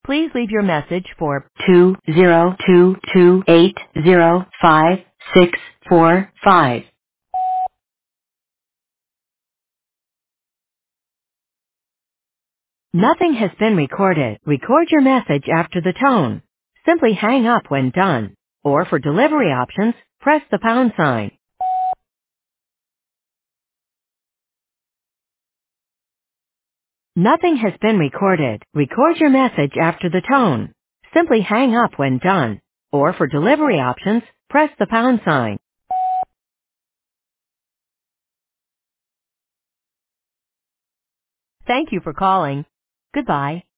Please leave your message for 202280565. Nothing has been recorded. Record your message after the tone. Simply hang up when done. Or for delivery options, press the pound sign. Nothing has been recorded. Record your message after the tone. Simply hang up when done. Or for delivery options, press the pound sign. Thank you for calling. Goodbye.